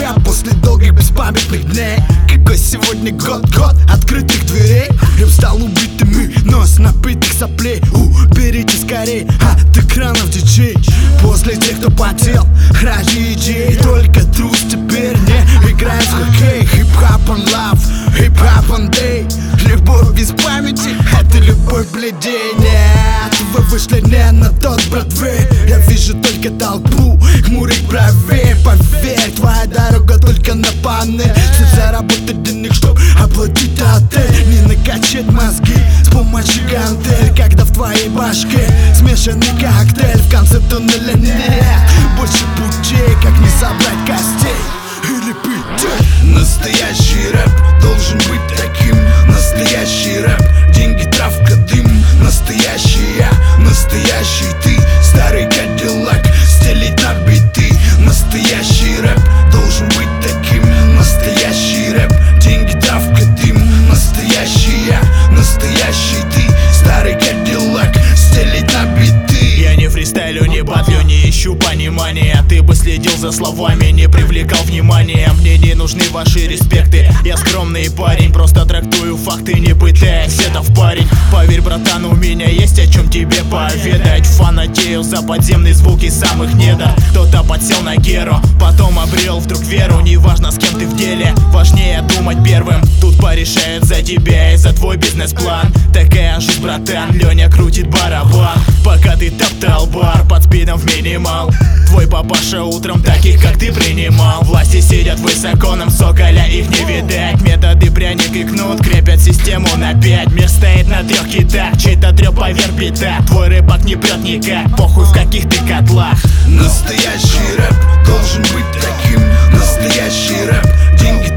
я после долгих беспамятных дней. Какой сегодня год открытых дверей. Рэп стал убитыми, нос напитых соплей. Уберите скорей от экранов диджей. После тех, кто потел ради идей, только трус теперь не играет в хоккей. Хип-хап on love, хип-хап on day. Любовь без памяти — это любовь бледей. Нет, вы вышли не на тот Бродвей. Я вижу только толпу хмурых бровей. Поверь, твоя дорога только на панель. Цель заработать денег, чтоб оплатить отель. Не накачать мозги с помощью гантель, когда в твоей башке смешанный коктейль. В конце туннеля нет больше путей, как не собрать костей или пить. Настоящий рэп должен быть таким. Настоящий рэп, деньги, травка, дым. Настоящий я, настоящий ты. Старый кадиллак стелить на биты. Настоящий рэп должен быть таким. Настоящий рэп, деньги, травка, дым. Настоящий я, настоящий ты. Старый кадиллак стелить на биты. Я не фристайлю, не батлю, не ищу понимания. Ты бы следил за словами, не привлекал внимания. Мне не нужны ваши респекты. Я скромный парень, просто трактую факты, не пытаясь это в парень. Поверь, братан, у меня есть о чем тебе поведать. Фанатею за подземные звуки самых недр. Кто-то подсел на геру, потом обрел вдруг веру. Неважно, с кем ты в деле, важнее думать первым. Тут порешают за тебя и за твой бизнес-план. Такая жизнь, братан, Леня крутит барабан. Пока ты топтал бар под спидом в минимал. Твой папаша утром таких, как ты, принимал. Власти сидят высоко, нам соколя их не видать. Методы пряник и кнут крепят систему на 5. Мир стоит на 3 китах, чей-то трёп поверх бита. Твой рыбак не прет никак, похуй в каких ты котлах. Настоящий рэп должен быть таким. Настоящий рэп, деньги,